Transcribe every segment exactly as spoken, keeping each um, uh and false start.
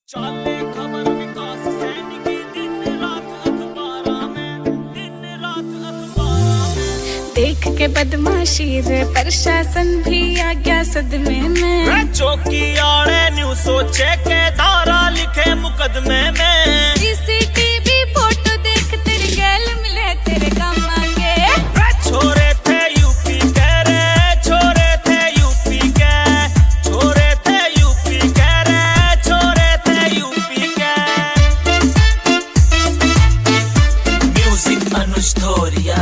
चाले खबर विकास सैन की दिन रात अखबारा में, दिन रात अखबारा में। देख के बदमाशी रे प्रशासन भी आ गया सदमे में। चौकी आड़े न्यू सोचे के धारा लिखे मुकदमे में। सीसीटीवी फोटो देख तेरे गैल मिले तेरे काम आगे। छोरे थे यूपी के रे, छोरे थे यूपी के, छोरे थे यूपी के रे, छोरे थे यूपी के। म्यूजिक अनुज धोरिया।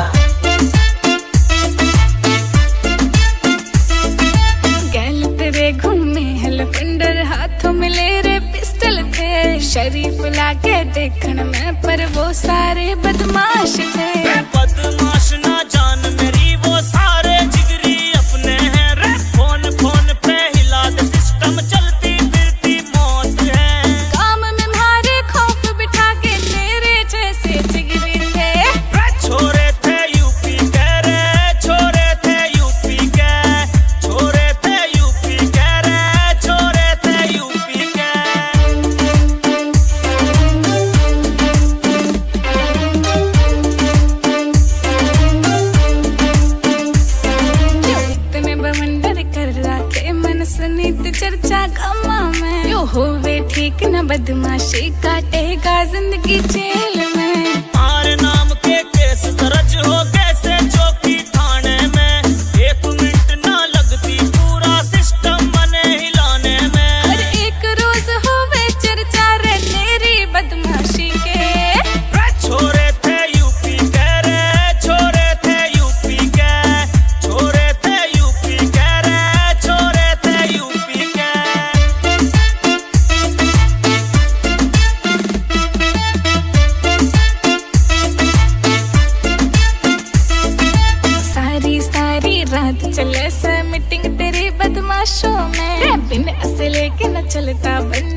गैल तेरे घूमे हेलफिंडर हाथों में ले रे पिस्टल थे। शरीफ लागे देखने में पर वो सारे बदमाश थे। बदमाश ना जान मेरी वो सारे जिगरी अपने हैं रे। फोन फोन पे हिला दे सिस्टम चलती फिरती मौत है। काम में मारे खौफ बिठा के तेरे जैसे जिगरी थे। छोरे थे यूपी के रे, छोरे थे यूपी के, छोरे थे यूपी के रे, छोरे थे यूपी के। इतने बवंडर कर रखे मन सुनीत चर्चा गमा में। यो होवे ठीक न बदमाशी काटेगा जिंदगी जेल में। हमारे नाम के केस दर्ज हो कैसे चौकी थाने में। एक मिनट ना लगती पूरा सिस्टम बने हिलाने में। हर एक रोज होवे चर्चा रे तेरी बदमाशी के। छोरे थे यूपी के रे, छोरे थे यूपी के, छोरे थे यूपी के रे, छोरे थे यूपी के। सारी सारी रात चले से मीटिंग तेरी बदमाशों में। बिन असले के न चलता बन